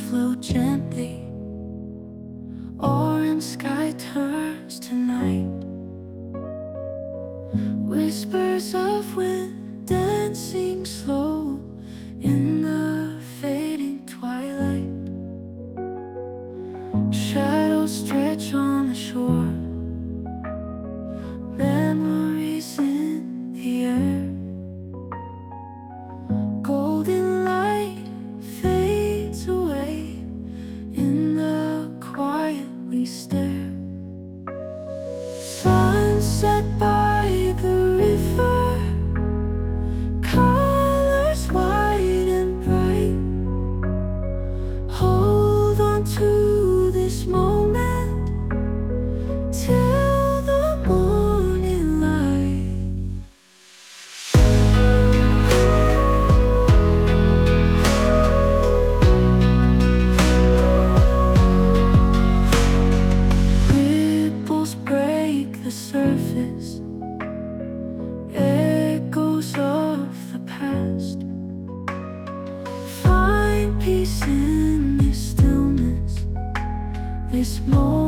float gently. Orange sky turns to night. Whispers of wind dancing slow in the fading twilight. Shadows stretch on the shore. Memories in the air. Golden light fades away in the quiet we stare. Sunset by the river, colors white and bright. Hold on to this moment till the morning light. Ripples break the surface, echoes of the past. Find peace in this stillness, this moment.